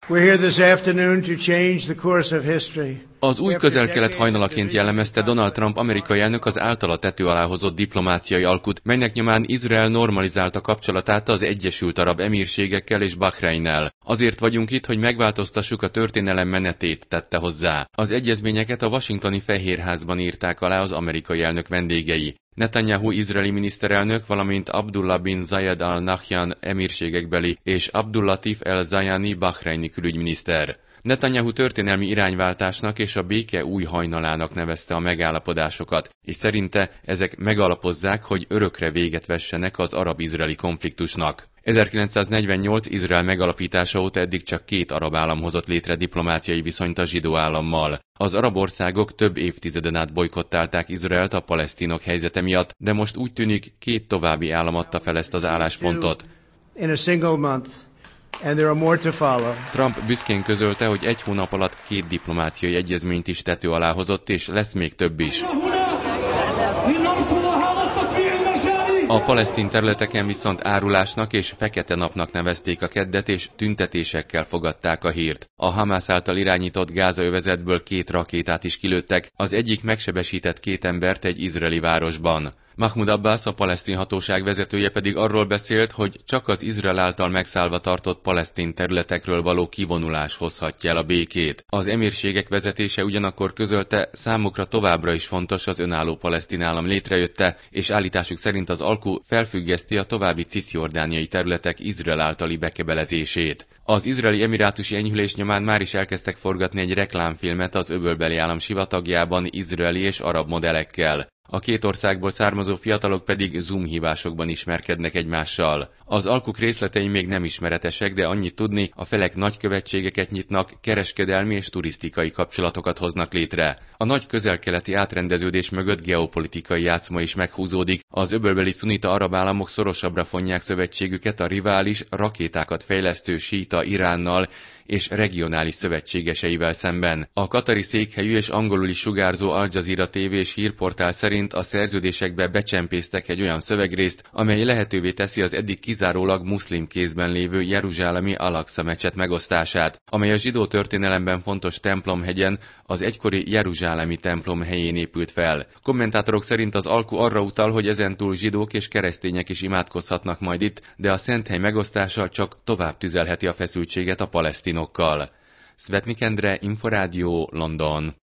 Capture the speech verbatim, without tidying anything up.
We're here this afternoon to change the course of history. Az új Közel-Kelet hajnalaként jellemezte Donald Trump amerikai elnök az általa tető alá hozott diplomáciai alkut, melynek nyomán Izrael normalizálta kapcsolatát az Egyesült Arab Emírségekkel és Bahreinnel. Azért vagyunk itt, hogy megváltoztassuk a történelem menetét, tette hozzá. Az egyezményeket a washingtoni Fehérházban írták alá az amerikai elnök vendégei. Netanyahu izraeli miniszterelnök, valamint Abdullah bin Zayed al Nahyan emírségekbeli és Abdulatif el-Zayani bahreini külügyminiszter. Netanyahu történelmi irányváltásnak és a béke új hajnalának nevezte a megállapodásokat, és szerinte ezek megalapozzák, hogy örökre véget vessenek az arab-izraeli konfliktusnak. ezerkilencszáznegyvennyolc Izrael megalapítása óta eddig csak két arab állam hozott létre diplomáciai viszonyt a zsidó állammal. Az arab országok több évtizeden át bojkottálták Izraelt a palesztinok helyzete miatt, de most úgy tűnik, két további állam adta fel ezt az álláspontot. In a single month. And there are more to follow. Trump büszkén közölte, hogy egy hónap alatt két diplomáciai egyezményt is tető alá hozott, és lesz még több is. A palesztin területeken viszont árulásnak és fekete napnak nevezték a keddet, és tüntetésekkel fogadták a hírt. A Hamász által irányított Gáza-övezetből két rakétát is kilőttek, az egyik megsebesített két embert egy izraeli városban. Mahmoud Abbas, a palesztin hatóság vezetője pedig arról beszélt, hogy csak az Izrael által megszállva tartott palesztin területekről való kivonulás hozhatja el a békét. Az emírségek vezetése ugyanakkor közölte, számukra továbbra is fontos az önálló palesztin állam létrejötte, és állításuk szerint az alku felfüggeszti a további cisjordániai területek Izrael általi bekebelezését. Az izraeli emirátusi enyhülés nyomán már is elkezdtek forgatni egy reklámfilmet az öbölbeli állam sivatagjában izraeli és arab modellekkel. A két országból származó fiatalok pedig Zoom hívásokban ismerkednek egymással. Az alkuk részletei még nem ismeretesek, de annyit tudni, a felek nagykövetségeket nyitnak, kereskedelmi és turisztikai kapcsolatokat hoznak létre. A nagy közel-keleti átrendeződés mögött geopolitikai játszma is meghúzódik, az öbölbeli szunita arab államok szorosabbra fonják szövetségüket a rivális, rakétákat fejlesztő síita Iránnal és regionális szövetségeseivel szemben. A katari székhelyű és angolul is sugárzó Al Jazeera tévés hírportál szerint a szerződésekbe becsempésztek egy olyan szövegrészt, amely lehetővé teszi az eddig kizárólag muszlim kézben lévő jeruzsálemi Al-Aqsa mecset megosztását, amely a zsidó történelemben fontos templomhegyen, az egykori jeruzsálemi templom helyén épült fel. Kommentátorok szerint az alku arra utal, hogy ezentúl zsidók és keresztények is imádkozhatnak majd itt, de a szenthely megosztása csak tovább tüzelheti a feszültséget a palesztinokkal. Szvetnik Endre, Inforádió, London.